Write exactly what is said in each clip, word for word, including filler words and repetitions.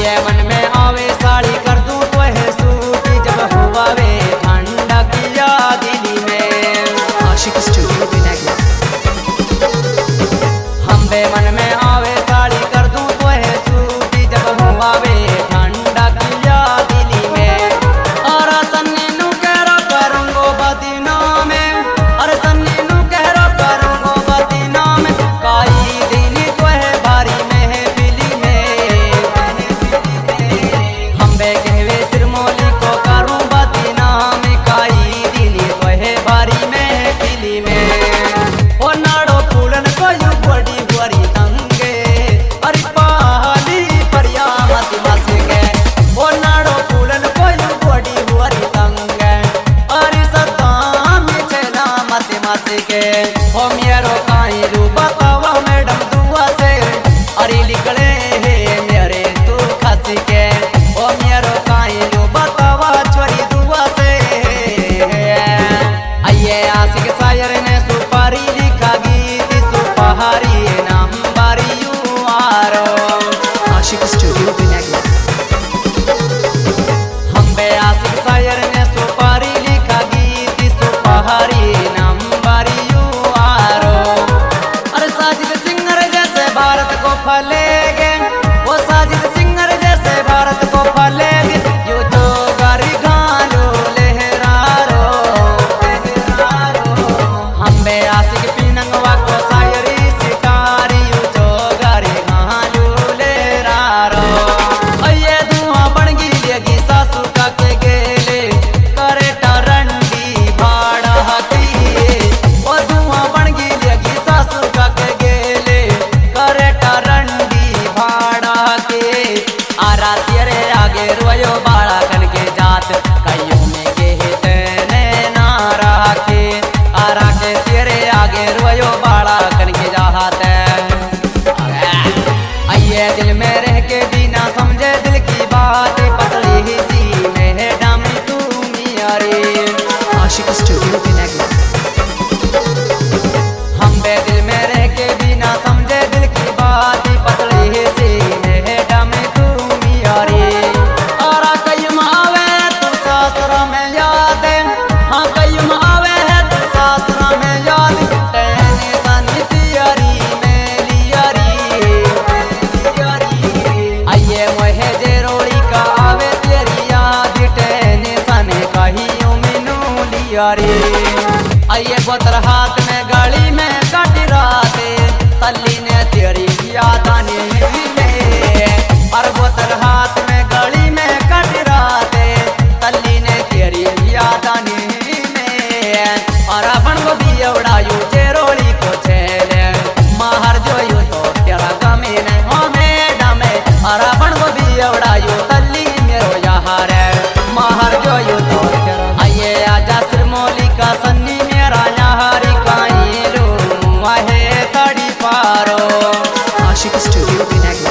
आइए मन में आवे साड़ी कर दूं तो है सूटी जब हुआवे ठंडा किया दिली में। आशिक स्टूडियो बेनागला। हम बे मन में आवे साड़ी कर दूं तो है सूटी जब हुआवे ठंडा किया दिली में। और सन्नी नु कहरा करूंगो बदीना में, और सन्नी नु कहरा करूंगो बदीना में। काई दिन तो है बारी में फिली में, हम बे कहवे सिरमौली को करूं बदीना में। काई दिन तो है बारी में फिली में। ओ नाड़ो फूलन को यू बड़ी बड़ी तंगे, अरे पहाली परिया मत मस के। ओ नाड़ो फूलन को यू बड़ी बड़ी तंगे, अरे सताम छेना मत मस के। ओ मेरो काई रू बतावा मैडम दुआ से, अरे निकले हे मेरे तू खस के। ओ मेरो काई रू बतावा छोरी दुआ से। आइए आशिक शायर ने सुपारी लिखा गीत सुपहारी नाम बारी यू आरो। आशिक स्टूडियो बेनागला। हम बे आशिक शायर ने सुपारी लिखा गीत सुपहारी नाम बारी यू आरो। अरे साजिद सिंगर जैसे भारत को फलेगे, वो साजिद सिंगर जैसे भारत को फलेगे। यो जो गारी गालो लहरारो लहरारो। हम बे आशिक पीनंगवा को शायरी सितारी यू जो गारी गालो लहरारो। अये धुआं बन गिलेगी सासू का के गेले, करे टरंडी भाड़ा हकी। ओ धुआं बन गिलेगी सासू का के गेले, करे टरंडी भाड़ा के। आरा तेरे आगे रोयो बाड़ा कन के जात, कईयों में के तेने ना राखे। आरा के तेरे आगे रोयो बाड़ा कन के जात। आइए दिल में रह के बिना समझे दिल की बात, पतली ही सी में डामी तू मियारे। आशिक स्टूडियो बेनागला। हम बे दिल में रह के बिना समझे दिल की बात, पतली ही सी में डामी तू मियारे। और कईम आवे तू सासरा में याद, हाँ कईम आवे है तू सासरा में याद। कहने सनी तियारी में लियारी लियारी। आइए मोहे जेरोड़ी का आवे तेरी याद, कहने सने कहियो मिनू लियारी। आइए बोतर हाथ में गली में काटी राते, तल्ली ने तेरी याद आने में। और बोतर हाथ में गली में काटी राते, तल्ली ने तेरी याद आने में। और अपन को भी उड़ायू चेरोली को छेले, माहर जोयू तो तेरा गमे ने हो मैडम। और अपन को भी उड़ायू तल्ली मेरो यार माहर जोयू तो तेरा। आइए आजा सिरमौली का सन्नी मेरा यारी काई लो वाहे तड़ी पारो। आशिक स्टूडियो बेनागला।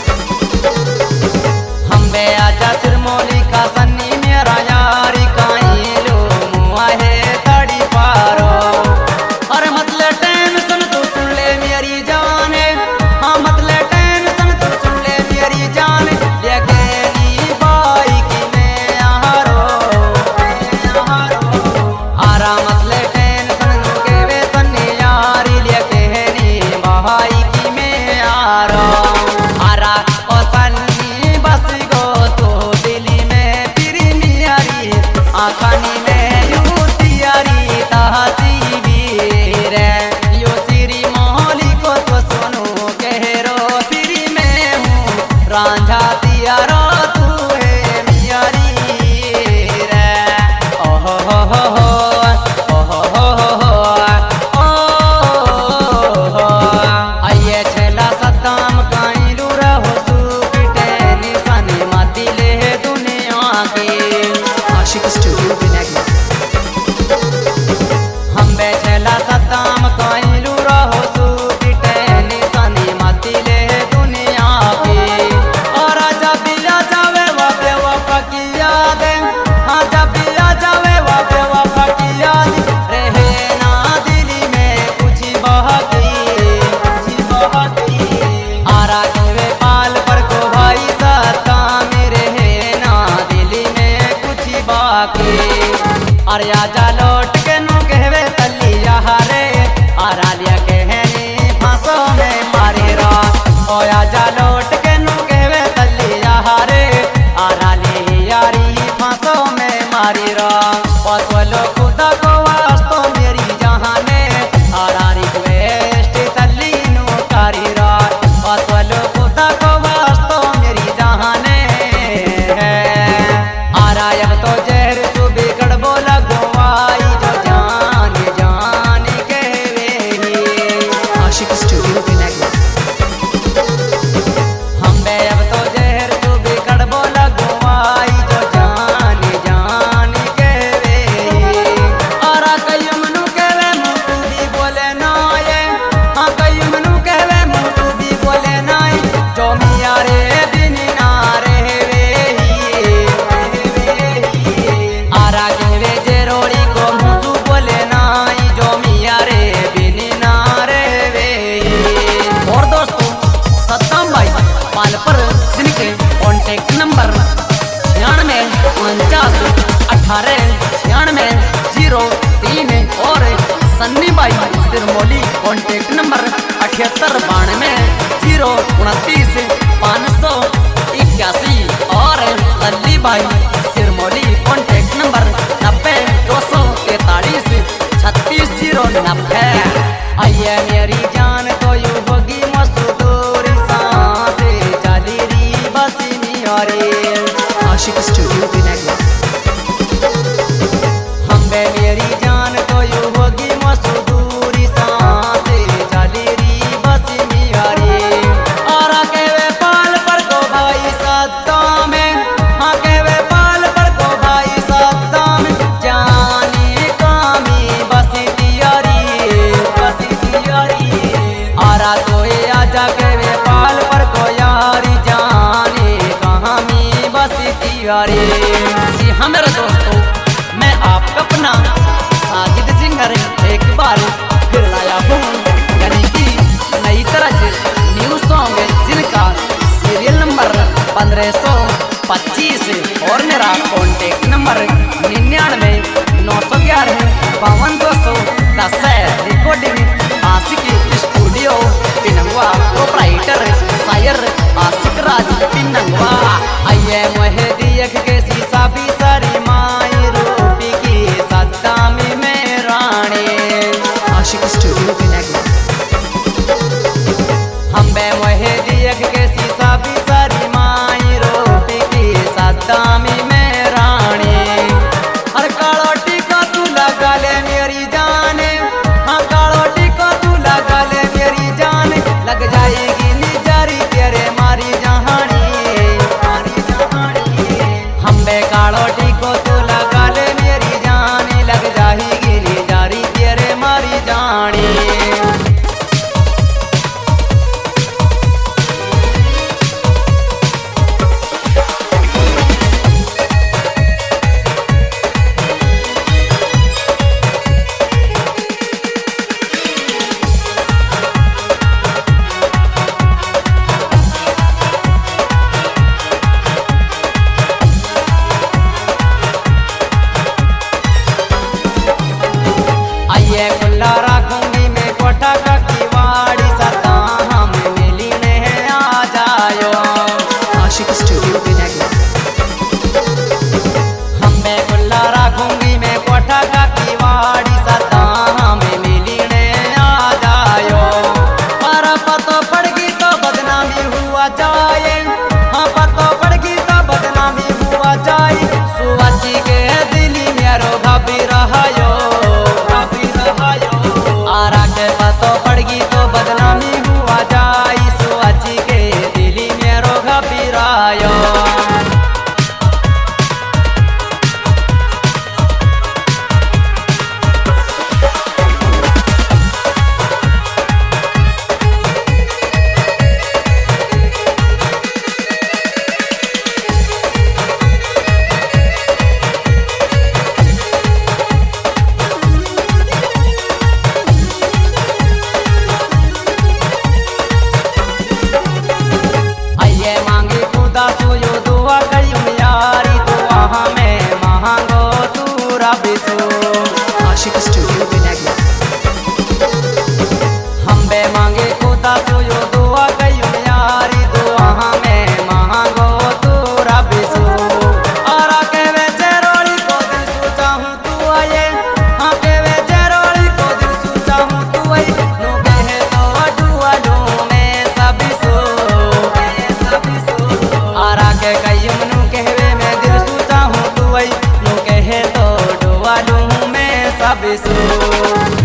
हम बे आजा सिरमौली का सन्नी मेरा यारी काई लो वाहे तड़ी पारो। और मतलब टेंशन तू सुन ले मेरी जाने, हाँ मतलब टेंशन तू सुन ले मेरी जाने। लेके बाई की मैं आरो आरो। आरा मतलब टेंशन के वे सन्नी यारी, लेके नी बाई की मैं आरो। आरा ओ सन्नी बस गो तो दिली में फिरी मियारी, आखानी में यू तियारी तहसी वीर। यो सिरी मोहली को तो सुनो कहरो फिरी में हूँ रांझा तियारो तू है मियारी रे। ओहो हो हो हो ओहो हो हो हो ओहो। आइए छेला सद्दाम काई लू रहो सुपिटे निशानी माती ले दुनिया के। आशिक स्टूडियो बेनागला। हम बे छेला सद्दाम काई लू रहो सुपिटे निशानी माती ले दुनिया के। और अरे आजा लौट के नू कहवे तली हारे आरा लिया कहनी फांसों में मारे रा ओ आजा लौट के नू कहवे तली हारे आरा ली यारी फांसों में मारी रा पतवलो खुदा को वास्तो मेरी जहाने आरा रिक्वेस्ट तली नू कारी रा पतवलो खुदा को वास्तो मेरी जहाने आरा अब तो जहर सुबह गड़बो लगवाई जो जान जान कहवे Ashik Studio Vinagla. हम बे अब तो जहर सुबह गड़बो लगवाई जो जान जान कहवे आरा कई मनु कहवे मुसुबी बोले ना ये हाँ कई मनु कहवे मुसुबी बोले ना जो मिया रे बिन ना रे आरा कहवे जे रोड़ी को मुसु बोले नाई जो मिया रे बिन ना रे और दोस्तों सत्तम भाई पाल पर जिनके कॉन्टेक्ट नंबर छियानवे उनचास अठारह छियानवे जीरो तीन और सन्नी भाई सिरमौली कॉन्टेक्ट नंबर अठहत्तर बानवे जीरो उनतीस पाँच सौ इक्यासी और अली भाई सिरमौली कॉन्टेक्ट नंबर नब्बे दो सौ तैतालीस छत्तीस जीरो नब्बे आइए मेरी जान तो यू होगी मसूदूरी सांसे जाली री बसी और Ashik Studio Vinagla. हम बे मेरी जान तो यू होगी मसूदूरी सांसे जाली री बसी मियारी आरा कहवे पाल पर को भाई सत्ता में हाँ कहवे पाल पर को भाई सत्ता में जानी कामी बसी दियारी बसी दियारी आरा तो ये आजा कहवे पाल पर को यारी जाने कहाँ मी बसी दियारी जी हाँ मेरे दोस्तों मैं आपका अपना साजिद सिंगर एक बार फिर लाया हूँ यानी कि नई तरह से न्यू सॉन्ग जिनका सीरियल नंबर पंद्रह सौ पच्चीस और मेरा कॉन्टेक्ट नंबर निन्यानवे नौ सौ ग्यारह बावन दो सौ दस है recording Aashiq studio Pinangwa proprietor शायर आशिक राज पिनंगवा आइए मोहे दियक के शीशा भी सारी माई रूपी की सद्दामी में रानी Ashik Studio Vinagla. हम बे मोहे दियक के शीशा भी सारी माई रूपी की सद्दामी में रानी हर कालो टीका तू लगा ले मेरी जाने हाँ कालो टीका तू लगा ले मेरी जाने लग जाएगी निजारी तेरे मारी जहानी मारी जहानी हम बे कालो टीको तू लगा ले मेरी जाने लग जाएगी निजारी तेरे मारी जानी आइए खुला रखूंगी मैं कोठा का किवाड़ी सदा हम मिलने आ जायो Ashik Studio Vinagla. हम मैं खुला रखूंगी मैं कोठा का किवाड़ी सदा हम मिलने आ जायो पर पतो पड़गी तो बदनामी हुआ जाए हाँ पतो पड़गी तो बदनामी हुआ जाए सुवाची के दिली मेरो भाभी रहायो भाभी रहायो आरा के पतो पड़गी तो बदनामी हुआ जाए सुवाची के दिली मेरो भाभी रहायो खुदा बेसो